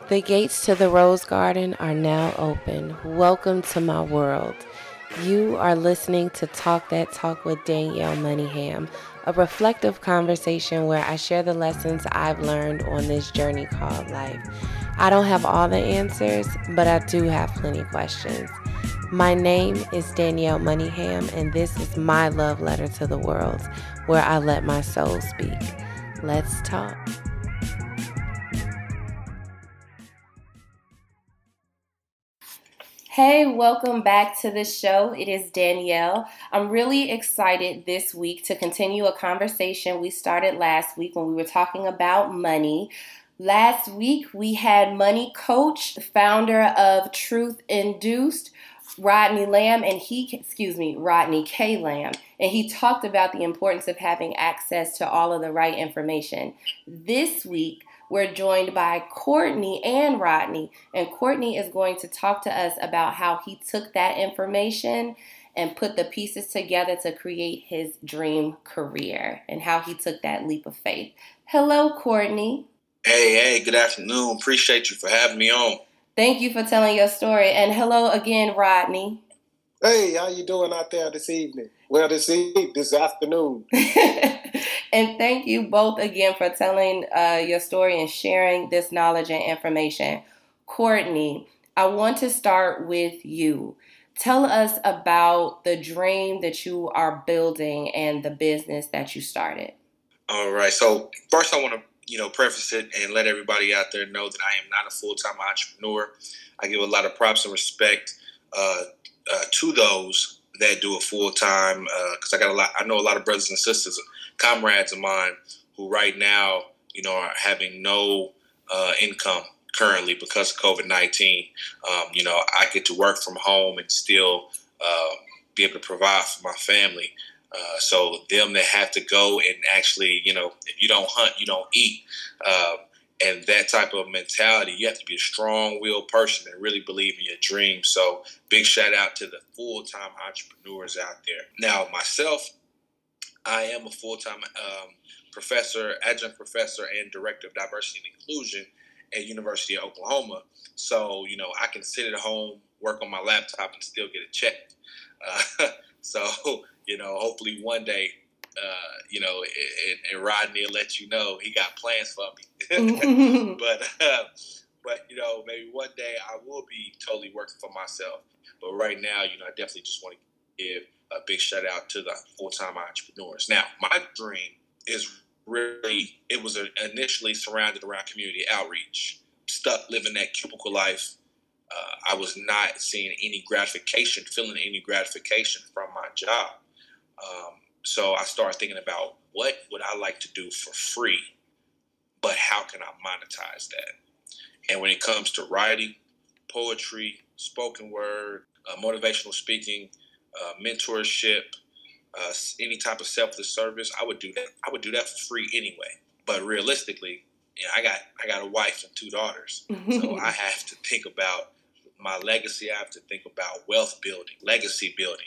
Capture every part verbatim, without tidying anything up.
The gates to the Rose Garden are now open. Welcome to my world. You are listening to Talk That Talk with Danielle Moneyham, a reflective conversation where I share the lessons I've learned on this journey called life. I don't have all the answers, but I do have plenty of questions. My name is Danielle Moneyham, and this is my love letter to the world, where I let my soul speak. Let's talk. Hey, welcome back to the show. It is Danielle. I'm really excited this week to continue a conversation we started last week when we were talking about money. Last week, we had money coach, the founder of Truth Induced, Rodney Lamb, and he, excuse me, Rodney K. Lamb, and he talked about the importance of having access to all of the right information. This week, we're joined by Courtney and Rodney, and Courtney is going to talk to us about how he took that information and put the pieces together to create his dream career and how he took that leap of faith. Hello, Courtney. Hey, hey, good afternoon. Appreciate you for having me on. Thank you for telling your story. And hello again, Rodney. Hey, how you doing out there this evening? Well, this evening, this afternoon. And thank you both again for telling uh, your story and sharing this knowledge and information. Courtney, I want to start with you. Tell us about the dream that you are building and the business that you started. All right. So first I want to, you know, preface it and let everybody out there know that I am not a full-time entrepreneur. I give a lot of props and respect uh, uh, to those that do it full-time because uh, I got a lot. I know a lot of brothers and sisters, comrades of mine, who right now, you know, are having no uh, income currently because of COVID nineteen. Um, you know, I get to work from home and still uh, be able to provide for my family. Uh, so them that have to go and actually, you know, if you don't hunt, you don't eat. Uh, and that type of mentality, you have to be a strong-willed person and really believe in your dreams. So big shout out to the full-time entrepreneurs out there. Now, myself, I am a full-time um, professor, adjunct professor, and director of diversity and inclusion at University of Oklahoma. So, you know, I can sit at home, work on my laptop, and still get a check. Uh, so, you know, hopefully one day, uh, you know, and, and Rodney will let you know he got plans for me. but, uh, but, you know, maybe one day I will be totally working for myself. But right now, you know, I definitely just want to give a big shout out to the full-time entrepreneurs. Now, my dream is really, it was initially surrounded around community outreach. Stuck living that cubicle life. Uh, I was not seeing any gratification, feeling any gratification from my job. Um, so I started thinking about what would I like to do for free, but how can I monetize that? And when it comes to writing, poetry, spoken word, uh, motivational speaking, uh, mentorship, uh, any type of selfless service, I would do that. I would do that for free anyway. But realistically, you know, I got I got a wife and two daughters, so I have to think about my legacy. I have to think about wealth building, legacy building.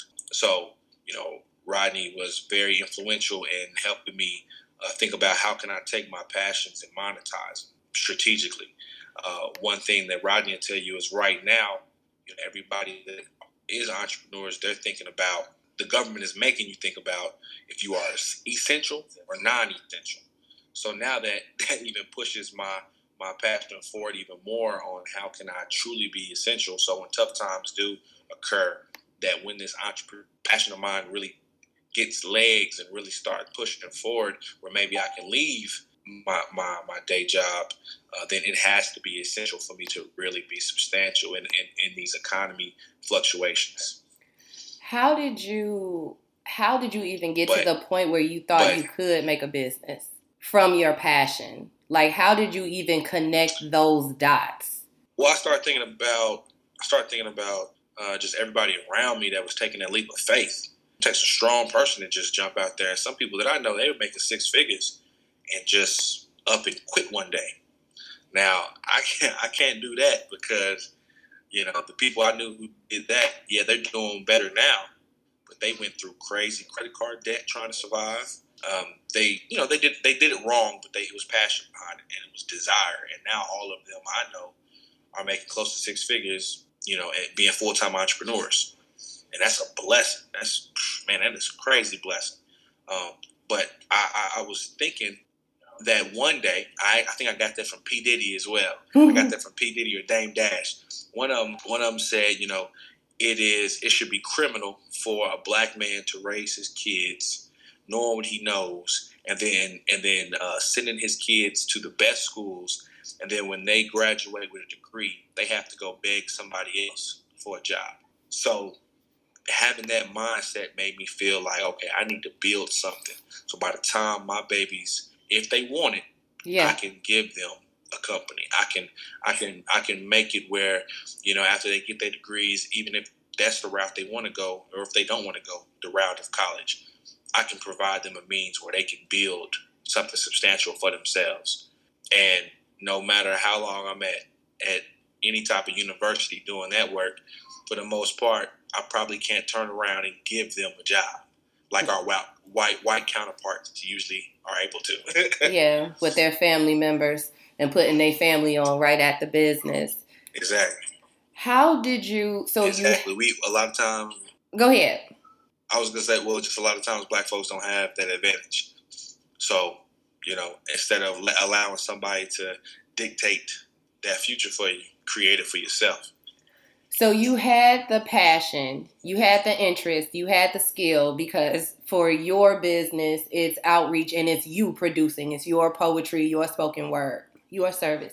So, you know, Rodney was very influential in helping me uh, think about how can I take my passions and monetize them strategically. Uh, one thing that Rodney will tell you is right now, you know, everybody that is entrepreneurs, they're thinking about, the government is making you think about if you are essential or non-essential. So now that, that even pushes my my passion forward even more on how can I truly be essential. So when tough times do occur, that when this entrepreneur passion of mine really gets legs and really start pushing it forward, where maybe I can leave my my, my day job, uh, then it has to be essential for me to really be substantial in, in, in these economy fluctuations. How did you how did you even get but, to the point where you thought but, you could make a business from your passion? Like, how did you even connect those dots? Well, I started thinking about I started thinking about uh, just everybody around me that was taking that leap of faith. It takes a strong person to just jump out there. And some people that I know, they were making six figures and just up and quit one day. Now, I can't I can't do that because, you know, the people I knew who did that, yeah, they're doing better now. But they went through crazy credit card debt trying to survive. Um, they, you know, they did they did it wrong, but they it was passion behind it, and it was desire. And now all of them I know are making close to six figures, you know, and being full time entrepreneurs, and that's a blessing. That's man, that is a crazy blessing. Um, but I, I, I was thinking that one day, I, I think I got that from P. Diddy as well. Mm-hmm. I got that from P. Diddy or Dame Dash. One of them, one of them said, you know, it is it should be criminal for a black man to raise his kids, knowing what he knows, and then and then uh, sending his kids to the best schools, and then when they graduate with a degree, they have to go beg somebody else for a job. So having that mindset made me feel like, okay, I need to build something. So by the time my babies, if they want it, yeah. I can give them a company. I can, I can, I can make it where, you know, after they get their degrees, even if that's the route they want to go, or if they don't want to go the route of college, I can provide them a means where they can build something substantial for themselves. And no matter how long I'm at at any type of university doing that work, for the most part, I probably can't turn around and give them a job like our white white, white counterparts usually are able to. Yeah, with their family members and putting their family on right at the business. Exactly. How did you? So exactly. you, we a lot of times. Go ahead. I was gonna say, well, just a lot of times black folks don't have that advantage. So you know, instead of allowing somebody to dictate that future for you, create it for yourself. So you had the passion, you had the interest, you had the skill, because for your business, it's outreach and it's you producing. It's your poetry, your spoken word, your service.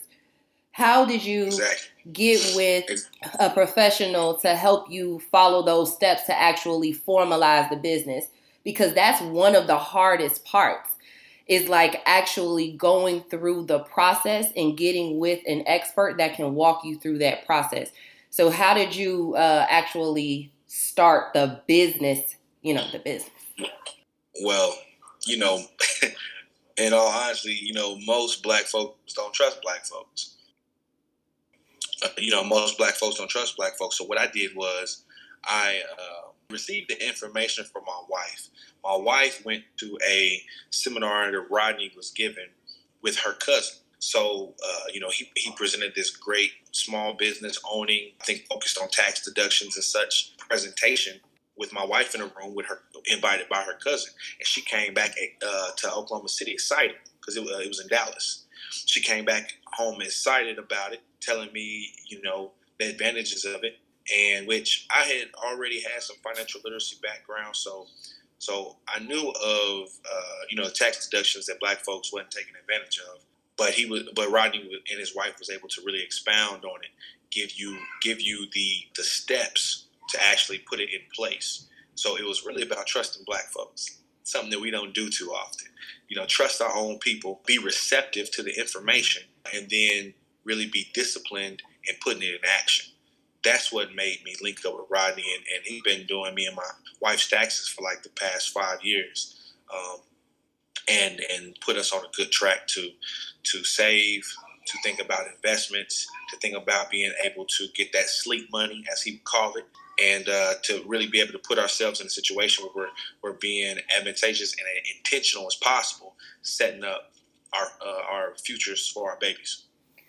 How did you exactly. get with a professional to help you follow those steps to actually formalize the business? Because that's one of the hardest parts, is like actually going through the process and getting with an expert that can walk you through that process. So how did you uh, actually start the business, you know, the business? Well, you know, in all honesty, you know, most black folks don't trust black folks. Uh, you know, most black folks don't trust black folks. So what I did was I uh, received the information from my wife. My wife went to a seminar that Rodney was given with her cousin. So, uh, you know, he, he presented this great small business owning, I think focused on tax deductions and such presentation with my wife in a room with her, invited by her cousin. And she came back uh, to Oklahoma City excited because it, uh, it was in Dallas. She came back home excited about it, telling me, you know, the advantages of it, and which I had already had some financial literacy background. So so I knew of, uh, you know, tax deductions that black folks wasn't taking advantage of. But he was, but Rodney and his wife was able to really expound on it, give you give you the the steps to actually put it in place. So it was really about trusting black folks, something that we don't do too often. You know, trust our own people, be receptive to the information, and then really be disciplined in putting it in action. That's what made me link up with Rodney, and, and he's been doing me and my wife's taxes for like the past five years. Um, and and put us on a good track to to save, to think about investments, to think about being able to get that sleep money, as he would call it, and uh, to really be able to put ourselves in a situation where we're, we're being advantageous and intentional as possible, setting up our uh, our futures for our babies.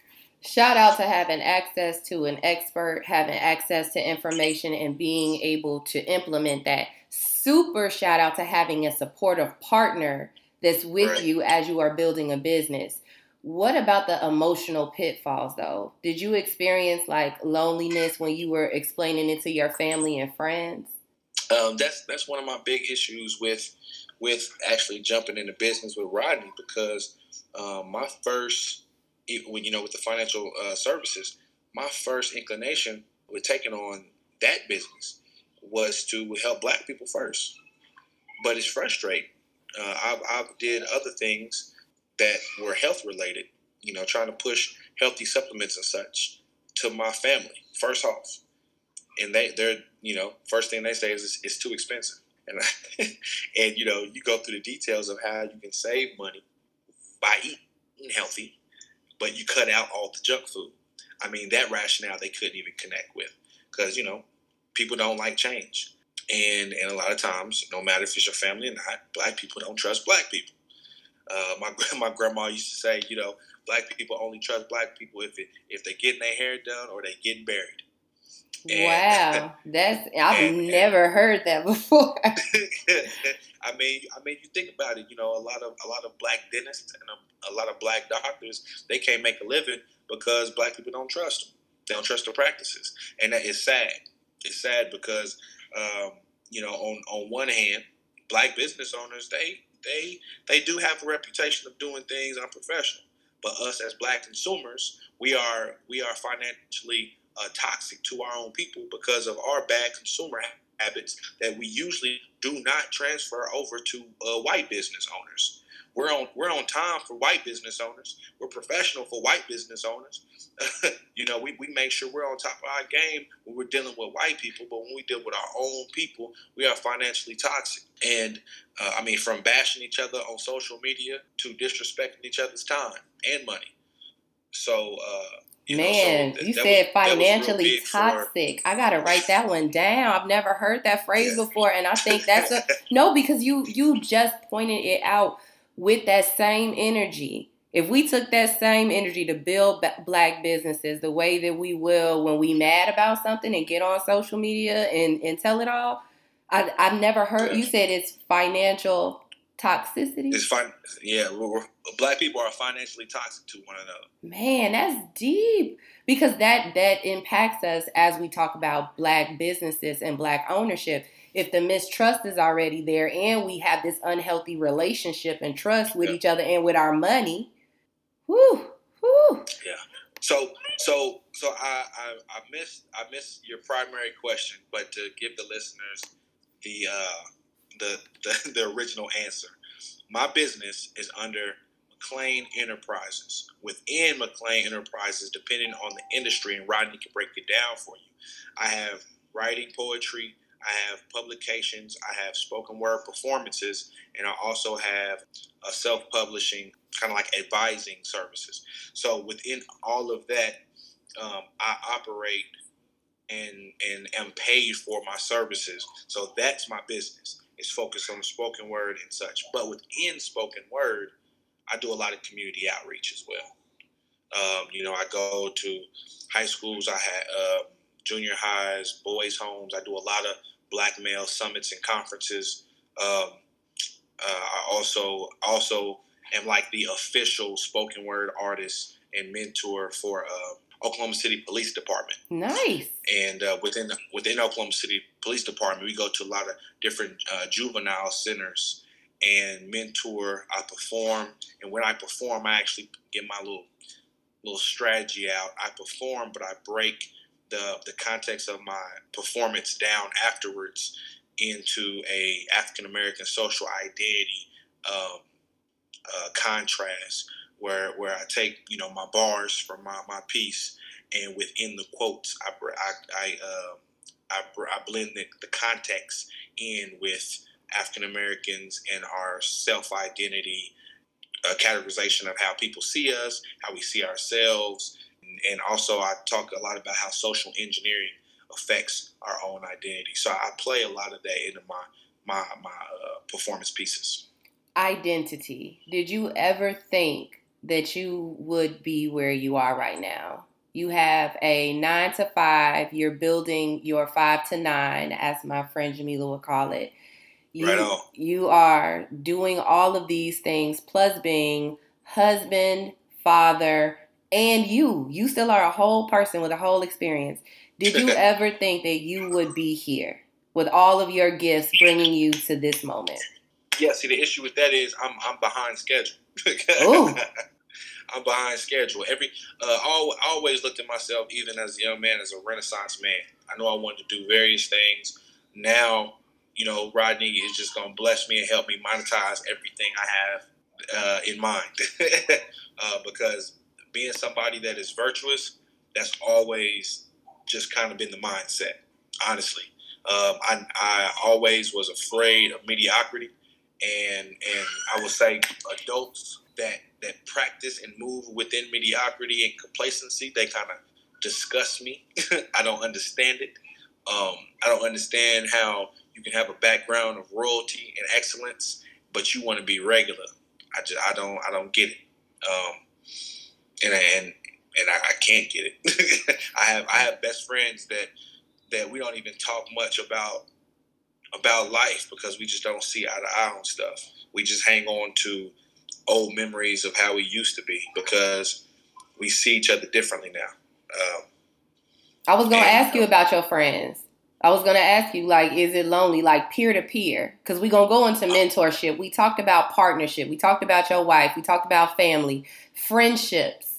Shout out to having access to an expert, having access to information, and being able to implement that. Super shout out to having a supportive partner that's with right. you as you are building a business. What about the emotional pitfalls, though? Did you experience like loneliness when you were explaining it to your family and friends? Um, that's that's one of my big issues with with actually jumping into business with Rodney, because um, my first, you know, with the financial uh, services, my first inclination with taking on that business was to help black people first. But it's frustrating. Uh, I've, I've did other things that were health related, you know, trying to push healthy supplements and such to my family first off. And they, they're, you know, first thing they say is it's, it's too expensive. And, and, you know, you go through the details of how you can save money by eating healthy, but you cut out all the junk food. I mean, that rationale they couldn't even connect with, because, you know, people don't like change. And and a lot of times, no matter if it's your family or not, black people don't trust black people. Uh, my my grandma used to say, you know, black people only trust black people if it, if they getting their hair done or they getting buried. And, wow, that's I've and, never and, heard that before. I mean, I mean, you think about it. You know, a lot of a lot of black dentists and a, a lot of black doctors, they can't make a living because black people don't trust them. They don't trust their practices, and that is sad. It's sad because, um, you know, on on one hand, black business owners they they they do have a reputation of doing things unprofessional, but us as black consumers, we are we are financially Uh, toxic to our own people because of our bad consumer habits that we usually do not transfer over to uh, white business owners. We're on we're on time for white business owners. We're professional for white business owners. you know, we, we make sure we're on top of our game when we're dealing with white people, but when we deal with our own people, we are financially toxic. And uh, I mean, from bashing each other on social media to disrespecting each other's time and money. So, uh, You Man, know, so you that said was, financially toxic. For... I gotta write that one down. I've never heard that phrase before, and I think that's a no because you you just pointed it out with that same energy. If we took that same energy to build b- black businesses the way that we will when we mad about something and get on social media and, and tell it all, I, I've never heard. Yeah. You said it's financial toxicity. It's fine. Yeah, we're, we're, black people are financially toxic to one another. Man, that's deep because that that impacts us as we talk about black businesses and black ownership. If the mistrust is already there and we have this unhealthy relationship and trust with yeah. each other and with our money, whoo, whoo. Yeah. So so so I I, I missed I missed your primary question, but to give the listeners the uh, the, the the original answer. My business is under McLean Enterprises. Within McLean Enterprises, depending on the industry, and Rodney can break it down for you, I have writing poetry, I have publications, I have spoken word performances, and I also have a self-publishing, kind of like advising services. So within all of that, um, I operate and and am paid for my services. So that's my business. It's focused on the spoken word and such. But within spoken word, I do a lot of community outreach as well. Um, you know, I go to high schools. I had uh, junior highs, boys' homes. I do a lot of black male summits and conferences. Um, uh, I also also am like the official spoken word artist and mentor for uh, Oklahoma City Police Department. Nice. And uh, within within Oklahoma City Police Department, we go to a lot of different uh, juvenile centers and mentor. I perform, and when I perform, I actually get my little little strategy out. I perform, but I break the the context of my performance down afterwards into a African American social identity um, uh, contrast. Where, where I take, you know, my bars from my, my piece, and within the quotes, I I I, uh, I, I blend the, the context in with African Americans and our self identity, uh, categorization of how people see us, how we see ourselves, and, and also I talk a lot about how social engineering affects our own identity. So I play a lot of that into my my my uh, performance pieces. Identity. Did you ever think that you would be where you are right now? You have a nine to five. You're building your five to nine, as my friend Jamila would call it. You, right on. You are doing all of these things, plus being husband, father, and you. You still are a whole person with a whole experience. Did you ever think that you would be here with all of your gifts bringing you to this moment? Yeah, see, the issue with that is I'm I'm behind schedule. Ooh. I'm behind schedule. Every uh, I always looked at myself, even as a young man, as a Renaissance man. I know I wanted to do various things. Now, you know, Rodney is just going to bless me and help me monetize everything I have uh, in mind. uh, because being somebody that is virtuous, that's always just kind of been the mindset, honestly. Um, I, I always was afraid of mediocrity. And and I would say adults that that practice and move within mediocrity and complacency, they kind of disgust me. I don't understand it. Um, I don't understand how You can have a background of royalty and excellence, but you want to be regular. I just I don't I don't get it. Um, and and and I, I can't get it. I have I have best friends that that we don't even talk much about about life because we just don't see eye to eye on stuff. We just hang on to old memories of how we used to be because we see each other differently now. Um, I was going to ask and, you about your friends. I was going to ask you, like, is it lonely, like peer-to-peer? Because we're going to go into mentorship. We talked about partnership. We talked about your wife. We talked about family, friendships.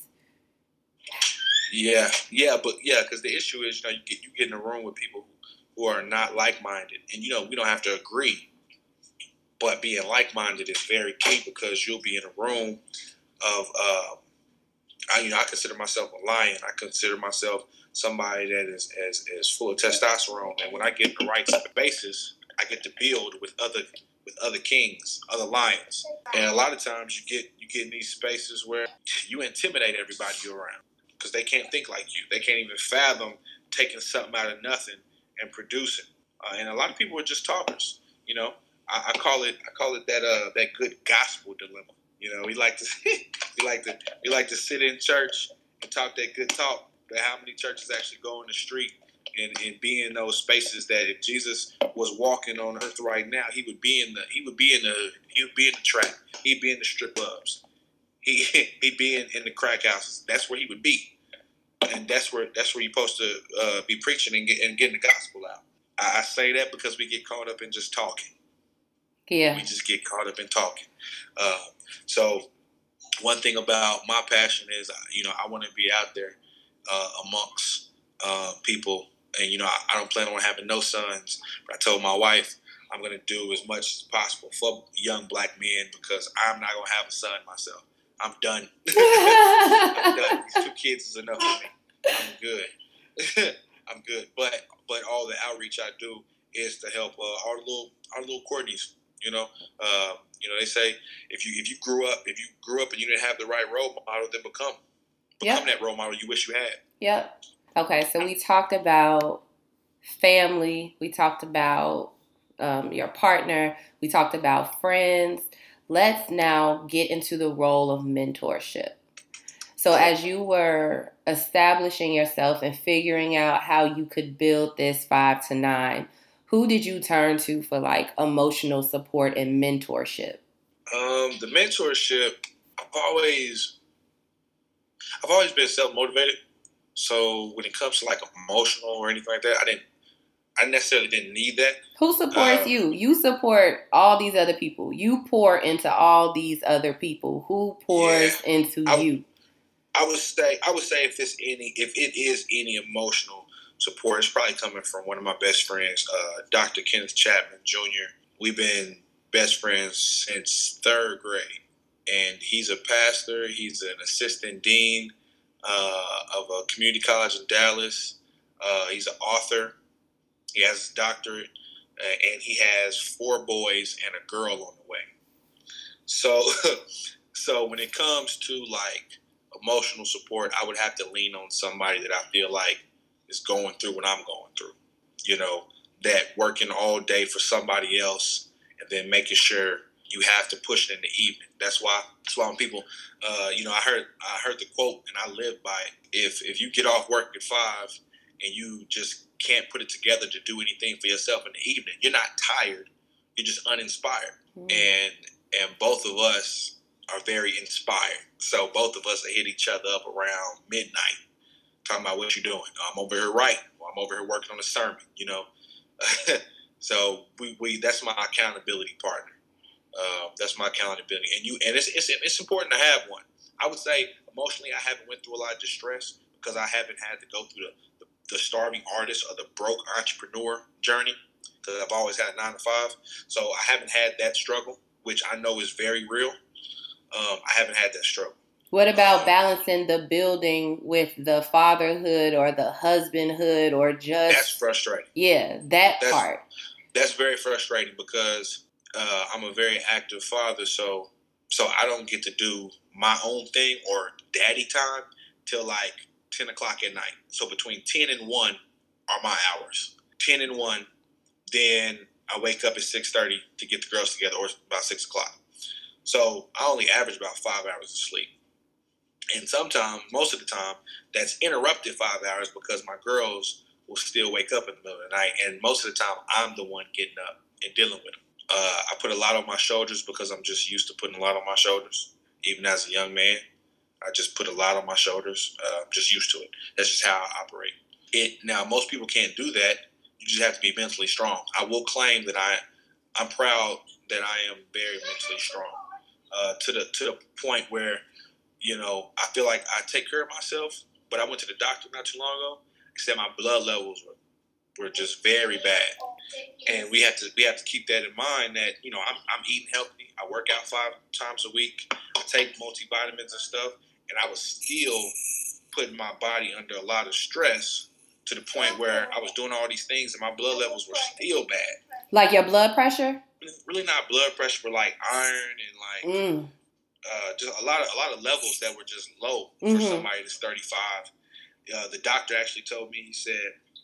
Yeah, yeah, but yeah, because the issue is, you know, you get, you get in a room with people who are not like-minded. And, you know, we don't have to agree. But being like-minded is very key because you'll be in a room of, uh, I, you know, I consider myself a lion. I consider myself somebody that is, is, is full of testosterone. And when I get in the right spaces, I get to build with other with other kings, other lions. And a lot of times you get you get in these spaces where you intimidate everybody you're around because they can't think like you. They can't even fathom taking something out of nothing and producing. Uh, and a lot of people are just talkers. You know, I, I call it I call it that uh, that good gospel dilemma. You know, we like to we like to we like to sit in church and talk that good talk. But how many churches actually go in the street and, and be in those spaces that if Jesus was walking on earth right now, he would be in the he would be in the he would be in the trap. He'd be in the strip clubs. He he'd be in, in the crack houses. That's where he would be, and that's where that's where you're supposed to uh, be preaching and, get, and getting the gospel out. I, I say that because we get caught up in just talking. Yeah, we just get caught up in talking. Uh, so one thing about my passion is, you know, I want to be out there uh, amongst uh, people. And, you know, I, I don't plan on having no sons. But I told my wife I'm going to do as much as possible for young black men because I'm not going to have a son myself. I'm done. I'm done. These two kids is enough for me. I'm good. I'm good. But but all the outreach I do is to help uh, our little our little Courtneys. You know, uh, you know, they say if you if you grew up if you grew up and you didn't have the right role model, then become become yep. that role model you wish you had. Yep. Okay, so we talked about family. We talked about um, your partner. We talked about friends. Let's now get into the role of mentorship. So as you were establishing yourself and figuring out how you could build this five to nine, who did you turn to for like emotional support and mentorship? Um, the mentorship, I've always, I've always been self-motivated. So when it comes to like emotional or anything like that, I didn't, I necessarily didn't need that. Who supports um, you? You support all these other people. You pour into all these other people. Who pours yeah, into I, you? I would say, I would say if it's any, if it is any emotional support, it's probably coming from one of my best friends, uh, Doctor Kenneth Chapman Junior We've been best friends since third grade, and he's a pastor. He's an assistant dean uh, of a community college in Dallas. Uh, he's an author. He has his doctorate, uh, and he has four boys and a girl on the way. So, so when it comes to like emotional support, I would have to lean on somebody that I feel like is going through what I'm going through. You know, that working all day for somebody else and then making sure you have to push it in the evening. That's why. That's why when people, uh, you know, I heard I heard the quote and I live by it. If if you get off work at five and you just can't put it together to do anything for yourself in the evening, you're not tired. You're just uninspired. Mm. And and both of us are very inspired. So both of us hit each other up around midnight, talking about what you're doing. I'm over here writing. Or I'm over here working on a sermon. You know, so we, we that's my accountability partner. Uh, that's my accountability, and you and it's, it's it's important to have one. I would say emotionally, I haven't went through a lot of distress because I haven't had to go through the the, the starving artist or the broke entrepreneur journey because I've always had a nine to five. So I haven't had that struggle, which I know is very real. Um, I haven't had that struggle. What about um, balancing the building with the fatherhood or the husbandhood or just... That's frustrating. Yeah, that that's, part. That's very frustrating because uh, I'm a very active father, so so I don't get to do my own thing or daddy time till like ten o'clock at night. So between ten and one are my hours. ten and one, then I wake up at six thirty to get the girls together, or about six o'clock. So I only average about five hours of sleep. And sometimes, most of the time, that's interrupted five hours because my girls will still wake up in the middle of the night. And most of the time, I'm the one getting up and dealing with them. Uh, I put a lot on my shoulders because I'm just used to putting a lot on my shoulders. Even as a young man, I just put a lot on my shoulders. Uh, I'm just used to it. That's just how I operate. It now, most people can't do that. You just have to be mentally strong. I will claim that I, I'm proud that I am very mentally strong. Uh, to the to the point where, you know, I feel like I take care of myself. But I went to the doctor not too long ago. He said my blood levels were, were just very bad, and we have to we have to keep that in mind. That, you know, I'm I'm eating healthy. I work out five times a week. I take multivitamins and stuff, and I was still putting my body under a lot of stress to the point where I was doing all these things, and my blood levels were still bad. Like your blood pressure? Really not blood pressure, but like iron and like. Mm. Uh, just a lot of a lot of levels that were just low mm-hmm. for somebody that's thirty-five. Uh, the doctor actually told me, he said,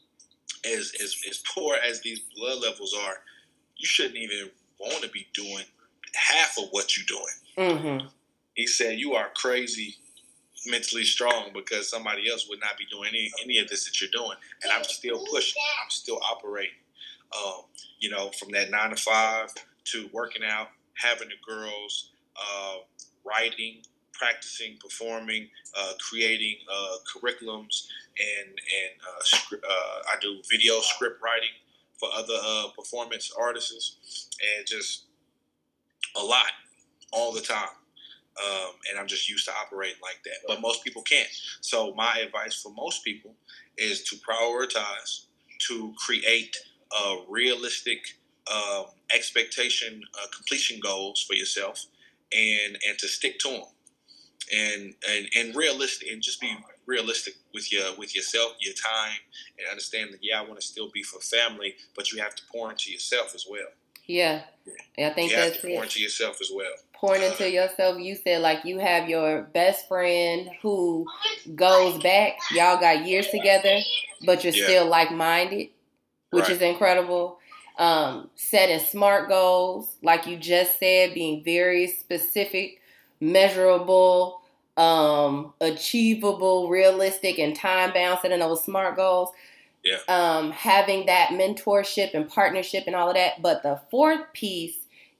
as, as as poor as these blood levels are, you shouldn't even want to be doing half of what you're doing. Mm-hmm. He said, you are crazy, mentally strong, because somebody else would not be doing any, any of this that you're doing. And I'm still pushing. I'm still operating. Um, you know, from that nine to five to working out, having the girls, uh, writing, practicing, performing, uh, creating uh, curriculums, and and uh, script, uh, I do video script writing for other uh, performance artists, and just a lot all the time. Um, and I'm just used to operating like that. But most people can't. So my advice for most people is to prioritize, to create uh, realistic um, expectation uh, completion goals for yourself, and and to stick to them, and and and realistic, and just be realistic with your with yourself, your time, and understand that, yeah, I want to still be for family, but you have to pour into yourself as well. Yeah, I think you that's have to it. Pour into yourself as well. Pouring into uh, yourself. You said, like, you have your best friend who goes back. Y'all got years together, but you're yeah. still like-minded, which right. is incredible. Um, setting smart goals, like you just said, being very specific, measurable, um, achievable, realistic, and time-bound, setting those smart goals. Yeah. Um, having that mentorship and partnership and all of that. But the fourth piece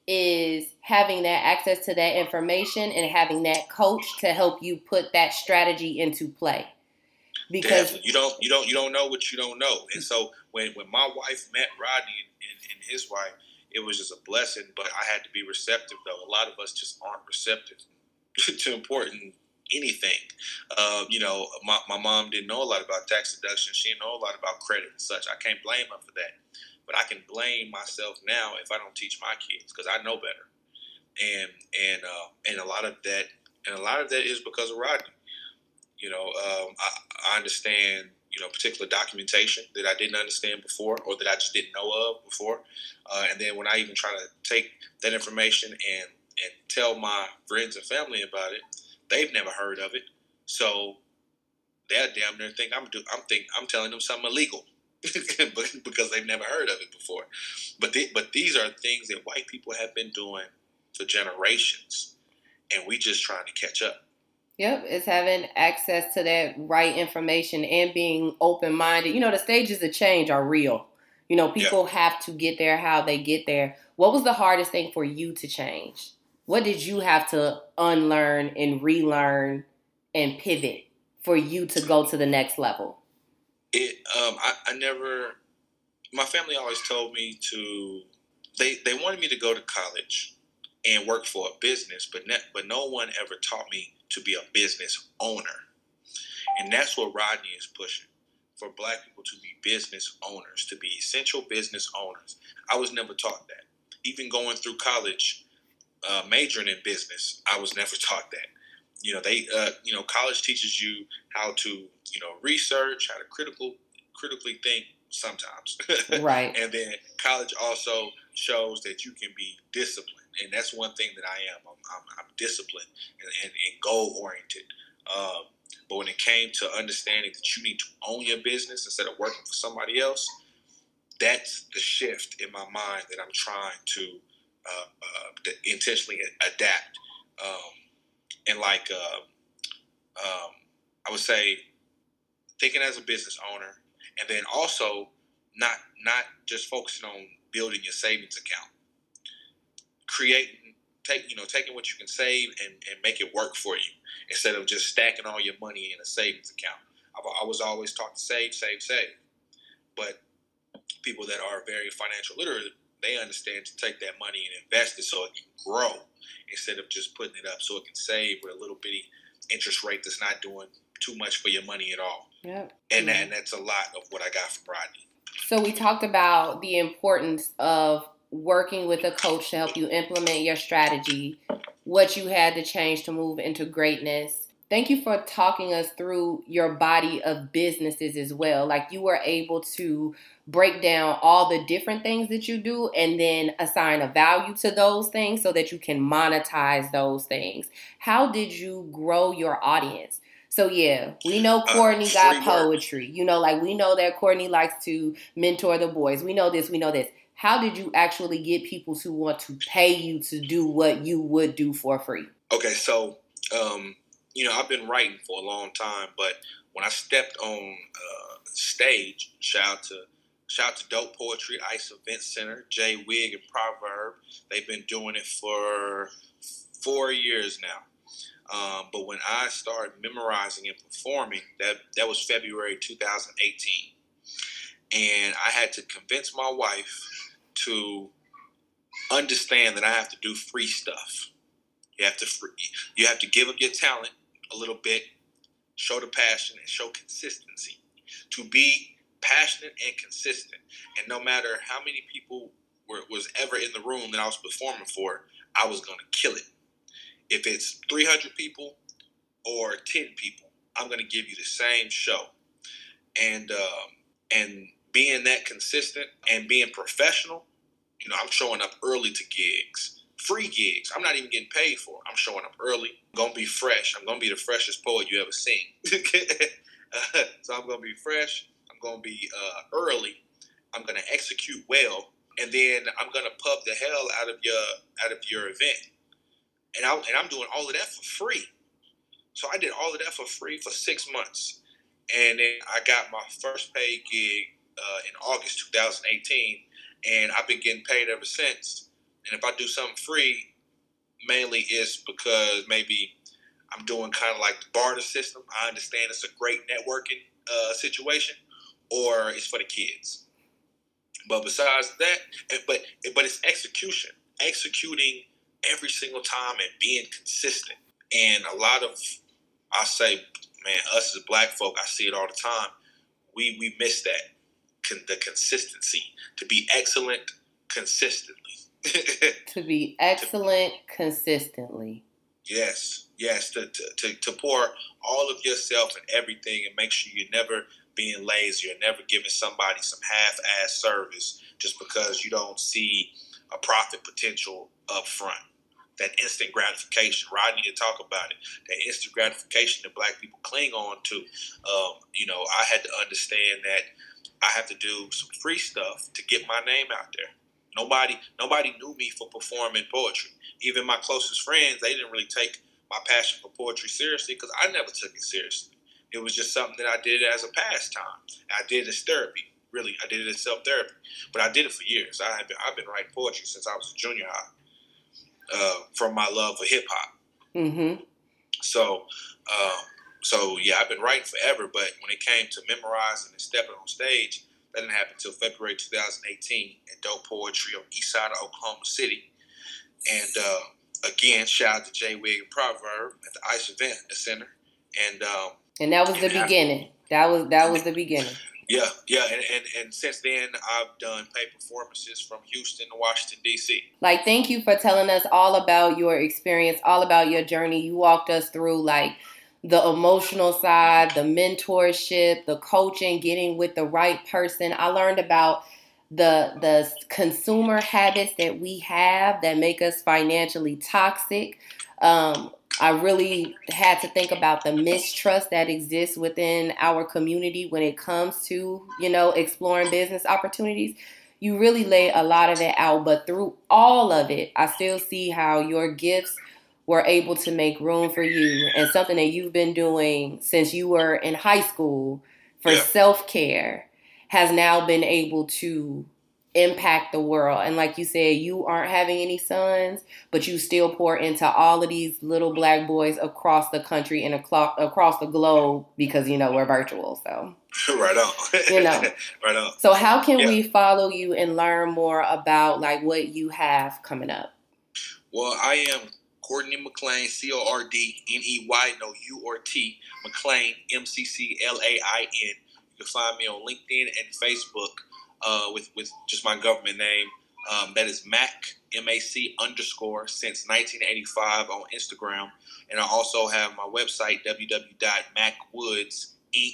is having that access to that information and having that coach to help you put that strategy into play. Because Definitely. you don't you don't you don't know what you don't know. And so when, when my wife met Rodney and, and his wife, it was just a blessing, but I had to be receptive though. A lot of us just aren't receptive to important anything. Uh, you know, my, my mom didn't know a lot about tax deduction. She didn't know a lot about credit and such. I can't blame her for that. But I can blame myself now if I don't teach my kids, because I know better. And and uh, and a lot of that and a lot of that is because of Rodney. You know, um, I, I understand, you know, particular documentation that I didn't understand before, or that I just didn't know of before. Uh, and then when I even try to take that information and and tell my friends and family about it, they've never heard of it, so they're damn near think I'm do I'm think I'm telling them something illegal because they've never heard of it before. But they, but these are things that white people have been doing for generations, and we just trying to catch up. Yep, it's having access to that right information and being open-minded. You know, the stages of change are real. You know, people yeah. have to get there how they get there. What was the hardest thing for you to change? What did you have to unlearn and relearn and pivot for you to go to the next level? It, um, I, I never, my family always told me to, they, they wanted me to go to college and work for a business, but ne- but no one ever taught me to be a business owner. And that's what Rodney is pushing, for black people to be business owners, to be essential business owners. I was never taught that. Even going through college, Uh, majoring in business, I was never taught that. You know, they, uh, you know, college teaches you how to, you know, research, how to critical, critically think sometimes. Right. And then college also shows that you can be disciplined. And that's one thing that I am. I'm, I'm, I'm disciplined and, and, and goal-oriented. Um, but when it came to understanding that you need to own your business instead of working for somebody else, that's the shift in my mind that I'm trying to, uh, uh, to intentionally adapt. Um, and like, uh, um, I would say, thinking as a business owner, and then also not not just focusing on building your savings account, creating, take you know, taking what you can save and, and make it work for you instead of just stacking all your money in a savings account. I've, I was always taught to save, save, save, but people that are very financial literate, they understand to take that money and invest it so it can grow instead of just putting it up so it can save with a little bitty interest rate that's not doing too much for your money at all. Yep. And, Yeah. that, and that's a lot of what I got from Rodney. So we talked about the importance of working with a coach to help you implement your strategy, what you had to change to move into greatness. Thank you for talking us through your body of businesses as well. Like, you were able to break down all the different things that you do and then assign a value to those things so that you can monetize those things. How did you grow your audience? So, yeah, we know Courtney uh, got poetry. Work. You know, like, we know that Courtney likes to mentor the boys. We know this, we know this. How did you actually get people to want to pay you to do what you would do for free? Okay, so, um, you know, I've been writing for a long time, but when I stepped on uh, stage, shout out to shout out to Dope Poetry, Ice Event Center, Jay Wig, and Proverb. They've been doing it for four years now. Um, but when I started memorizing and performing, that that was February two thousand eighteen, and I had to convince my wife to understand that I have to do free stuff. You have to free, you have to give up your talent a little bit, show the passion, and show consistency. To be passionate and consistent, and no matter how many people were was ever in the room that I was performing for, I was going to kill it. If it's three hundred people or ten people, I'm going to give you the same show. And um, and being that consistent and being professional, you know, I'm showing up early to gigs. Free gigs. I'm not even getting paid for it. I'm showing up early. I'm going to be fresh. I'm going to be the freshest poet you ever seen. uh, so I'm going to be fresh. I'm going to be uh, early. I'm going to execute well. And then I'm going to pub the hell out of your out of your event. And, I, and I'm doing all of that for free. So I did all of that for free for six months. And then I got my first paid gig uh, in August two thousand eighteen. And I've been getting paid ever since. And if I do something free, mainly it's because maybe I'm doing kind of like the barter system. I understand it's a great networking uh, situation, or it's for the kids. But besides that, but but it's execution, executing every single time and being consistent. And a lot of, I say, man, us as black folk, I see it all the time. We we miss that, Con- the consistency, to be excellent consistently. To be excellent consistently. Yes, yes, to, to, to, to pour all of yourself and everything and make sure you're never being lazy or never giving somebody some half-ass service just because you don't see a profit potential up front. That instant gratification. Rodney to talk about it. That instant gratification that black people cling on to. Um, you know, I had to understand that I have to do some free stuff to get my name out there. Nobody, nobody knew me for performing poetry. Even my closest friends, they didn't really take my passion for poetry seriously because I never took it seriously. It was just something that I did as a pastime. I did it as therapy. Really, I did it as self-therapy. But I did it for years. I have been, I've been writing poetry since I was a junior high. Uh, from my love for hip hop. Mm-hmm. So, um, so yeah, I've been writing forever. But when it came to memorizing and stepping on stage, that didn't happen until February two thousand eighteen at Dope Poetry on the east side of Oklahoma City. And uh, again, shout out to Jay Wig and Proverb at the Ice Event Center. And um, and that was and the after, beginning. That was that was the beginning. Yeah, yeah, and, and, and since then, I've done paid performances from Houston to Washington, D C. Like, thank you for telling us all about your experience, all about your journey. You walked us through, like, the emotional side, the mentorship, the coaching, getting with the right person. I learned about the the consumer habits that we have that make us financially toxic. Um, I really had to think about the mistrust that exists within our community when it comes to, you know, exploring business opportunities. You really lay a lot of it out, but through all of it, I still see how your gifts were able to make room for you, and something that you've been doing since you were in high school for Yeah. self-care has now been able to impact the world. And like you said, you aren't having any sons, but you still pour into all of these little black boys across the country and aclo- across the globe because, you know, we're virtual. So Right on. You know. Right on. So how can Yeah. we follow you and learn more about like what you have coming up? Well, I am Courtney McClain, C O R D N E Y, no U or T, McClain, M C C L A I N. You can find me on LinkedIn and Facebook uh, with, with just my government name. Um, that is Mac, M A C underscore, since nineteen eighty-five on Instagram. And I also have my website, w w w dot mac woods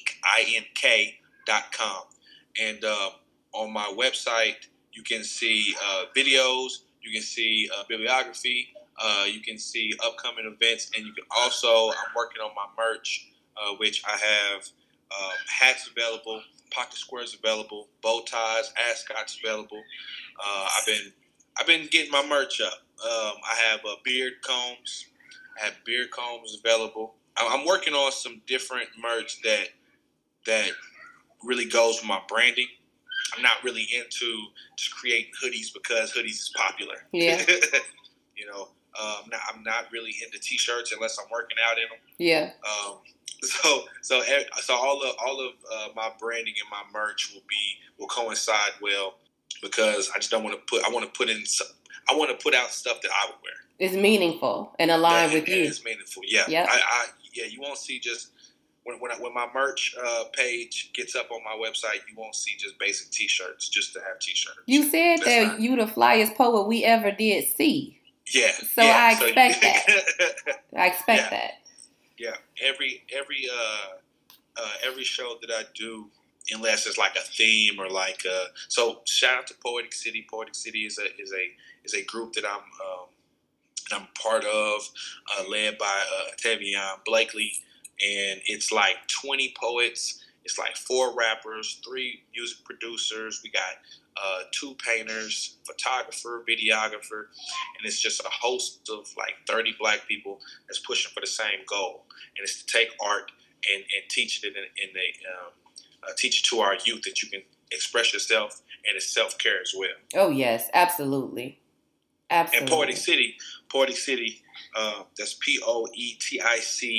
inc dot com. And uh, on my website, you can see uh, videos, you can see uh, bibliography, uh, you can see upcoming events, and you can also, I'm working on my merch, uh, which I have um, hats available, pocket squares available, bow ties, ascots available. Uh, I've been I've been getting my merch up. Um, I have uh, beard combs. I have beard combs available. I'm I'm working on some different merch that that really goes with my branding. I'm not really into just creating hoodies because hoodies is popular. Yeah. You know, um, I'm, not, I'm not really into t-shirts unless I'm working out in them. Yeah. Um, so so so all of all of uh, my branding and my merch will be will coincide well because I just don't want to put I want to put in some, I want to put out stuff that I would wear. It's meaningful and aligned Yeah, with and you. It's meaningful. Yeah. Yep. I, I yeah you won't see just when when, I, when my merch uh, page gets up on my website, you won't see just basic t-shirts just to have t-shirts. You said That's that not- you the flyest poet we ever did see. Yeah. So yeah, I expect that. I expect Yeah. that. Yeah, every every uh, uh, every show that I do, unless it's like a theme or like uh, so. Shout out to Poetic City. Poetic City is a is a is a group that I'm um, I'm part of, uh, led by uh, Tavion Blakely, and it's like twenty poets. It's like four rappers, three music producers. We got uh, two painters, photographer, videographer, and it's just a host of like thirty black people that's pushing for the same goal. And it's to take art and, and teach it in, in the um, uh, teach it to our youth that you can express yourself, and it's self-care as well. Oh yes, absolutely, absolutely. And Poetic City, Poetic City, uh, that's P O E T I C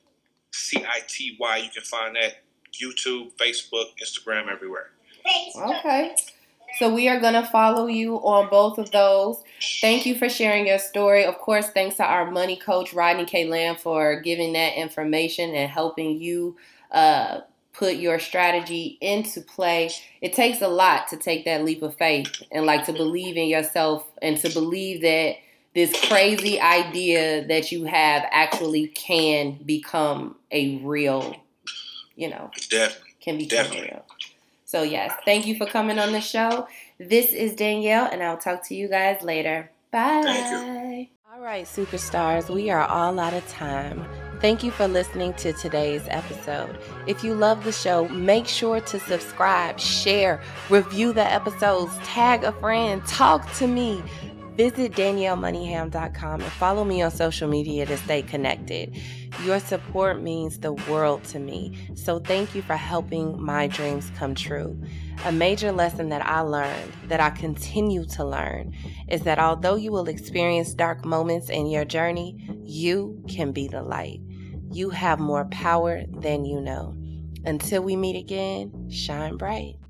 C I T Y. You can find that YouTube, Facebook, Instagram, everywhere. Okay. So we are going to follow you on both of those. Thank you for sharing your story. Of course, thanks to our money coach, Rodney K. Lamb, for giving that information and helping you uh, put your strategy into play. It takes a lot to take that leap of faith and like to believe in yourself and to believe that this crazy idea that you have actually can become a real, you know, Definitely. can become Definitely. real. So yes, thank you for coming on the show. This is Danielle, and I'll talk to you guys later. Bye. Thank you. All right, superstars, we are all out of time. Thank you for listening to today's episode. If you love the show, make sure to subscribe, share, review the episodes, tag a friend, talk to me. Visit Danielle Moneyham dot com and follow me on social media to stay connected. Your support means the world to me, so thank you for helping my dreams come true. A major lesson that I learned, that I continue to learn, is that although you will experience dark moments in your journey, you can be the light. You have more power than you know. Until we meet again, shine bright.